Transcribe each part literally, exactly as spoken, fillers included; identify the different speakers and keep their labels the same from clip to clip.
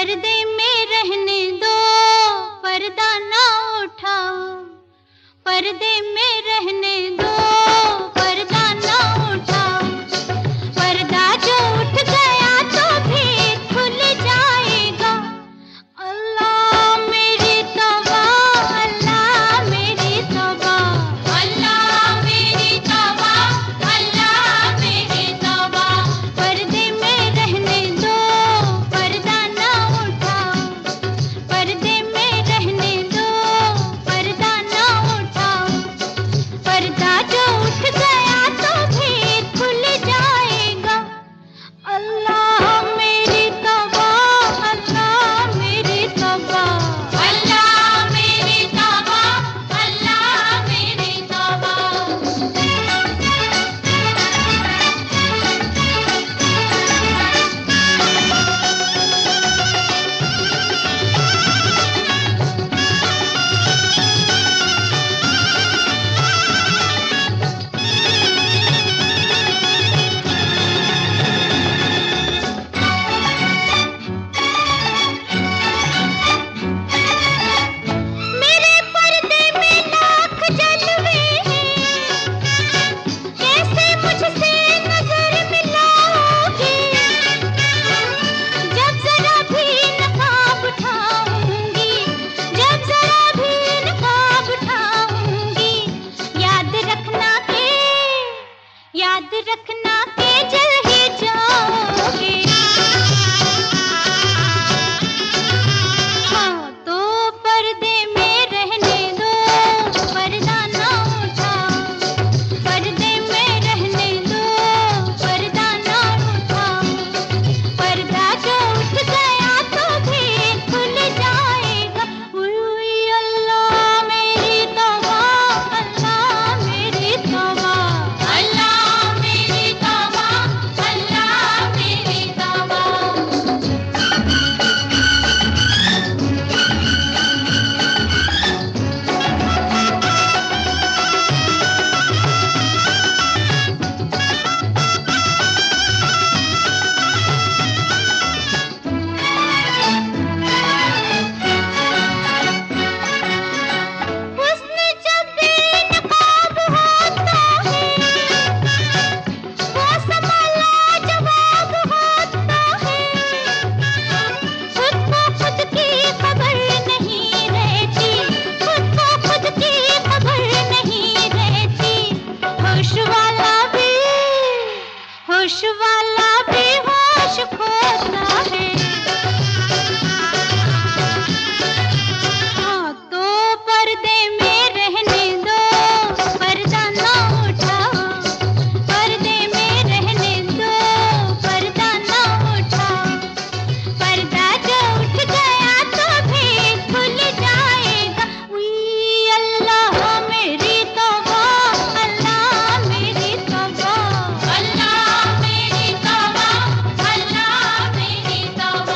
Speaker 1: पर्दे में रहने दो, पर्दा ना उठाओ। पर्दे में रहने दो, पर्दा ना उठाओ। पर्दा जो उठ गया तो भी खुल जाएगा। अल्लाह मेरी तौबा, अल्लाह मेरी तौबा, अल्लाह मेरी तौबा, अल्लाह मेरी तौबा। पर्दे में रहने दो, पर्दा ना उठाओ। पर्दे में रहने दो, पर्दा ना उठाओ। पर्दा जो उठ गया तो भी खुल जाएगा। अल्लाह मेरी तौबा, अल्लाह मेरी तौबा, अल्लाह मेरी तौबा, अल्लाह मेरी तौबा। मेरे पर्दे में लाख जलवे हैं, कैसे मुझसे नजर मिलाओगे? जब जरा भी नकाब उठाऊंगी, जब जरा भी नकाब उठाऊंगी, याद रखना के, याद रखना के जल ही जाओगे। हाँ तो पर्दे में रहने दो, पर्दा ना उठाओ। पर्दे में रहने दो, पर्दा ना उठाओ। पर्दा जो उठ गया तो भी खुल जाएगा। उई उई अल्लाह मेरी तौबा, अल्लाह मेरी तौबा, अल्लाह मेरी तौबा, अल्लाह मेरी तौबा। हुस्न जब बेनकाब होता है, वो समा लाजवाब होता है। खुद को खुद की खबर नहीं रहती, खुद को खुद की खबर नहीं रहती। होश वाला भी, होश वाला भी होश खोता है। हाँ तो पर्दे में रहने दो, पर्दा ना उठाओ। पर्दे में रहने दो, पर्दा ना उठाओ। पर्दा जो उठ गया तो भी खुल जाएगा। उई अल्लाह मेरी तौबा, अल्लाह मेरी तौबा, अल्लाह मेरी तौबा, अल्लाह मेरी तौबा।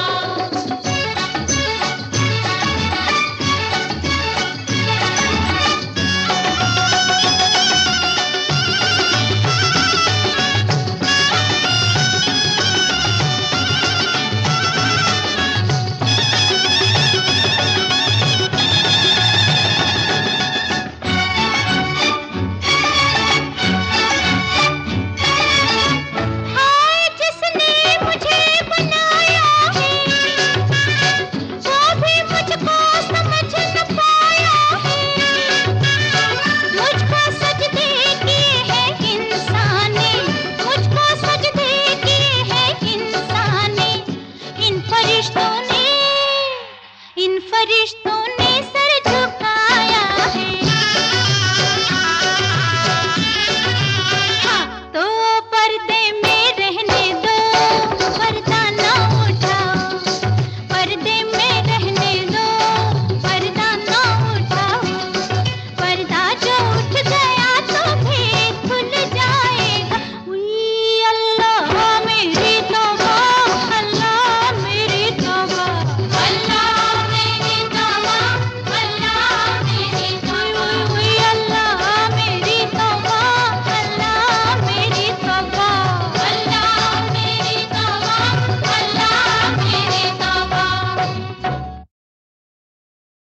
Speaker 1: हाय जिसने मुझे बनाया है, वो भी मुझको समझ न पाया है। मुझको सजदे किए है इंसान ने, मुझको सजदे किए है इंसान ने। इन फरिश्तों ने, इन फरिश्तों ने